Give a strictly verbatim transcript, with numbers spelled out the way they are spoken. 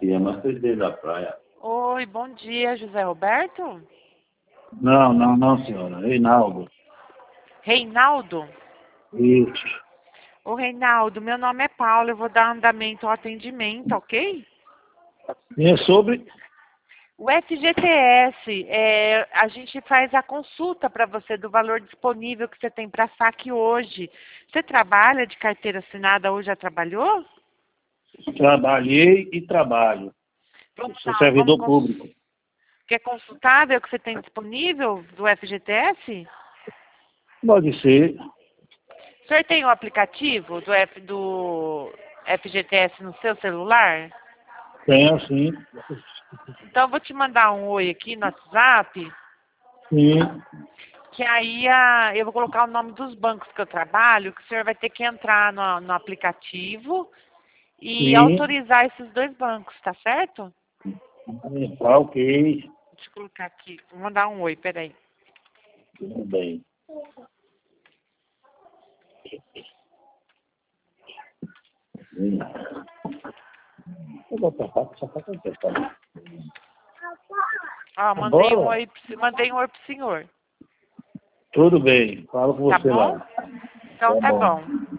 aqui, é mais presidente da praia. Oi, bom dia, José Roberto? Não, não, não, senhora. Reinaldo. Reinaldo? Isso. Ô, Reinaldo, meu nome é Paulo, eu vou dar andamento ao atendimento, ok? E é sobre... O F G T S, é, a gente faz a consulta para você do valor disponível que você tem para saque hoje. Você trabalha de carteira assinada ou já trabalhou? Trabalhei e trabalho. Vamos Sou lá, servidor vamos cons... público. Quer consultável que você tem disponível do F G T S? Pode ser. O senhor tem o aplicativo do, F, do F G T S no seu celular? Tenho, sim. Então, eu vou te mandar um oi aqui no WhatsApp, Sim. que aí a, eu vou colocar o nome dos bancos que eu trabalho, que o senhor vai ter que entrar no, no aplicativo e Sim. autorizar esses dois bancos, tá certo? Tá ok. Deixa eu colocar aqui, vou mandar um oi, peraí. Tudo bem. Hum. Eu vou tapar, só pra contestar. Ó, mandei um oi, pro- mandei um oi pro senhor. Tudo bem. Falo com Tá você bom? lá. Então Tá tá bom. bom.